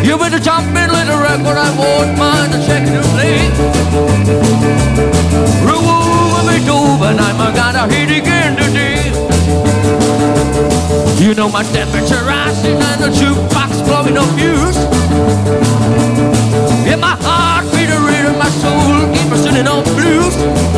You better jump in, little record, I won't mind the checking to play. Remove me too, but I'm gonna hit again today. You know my temperature rising and the jukebox blowing up you.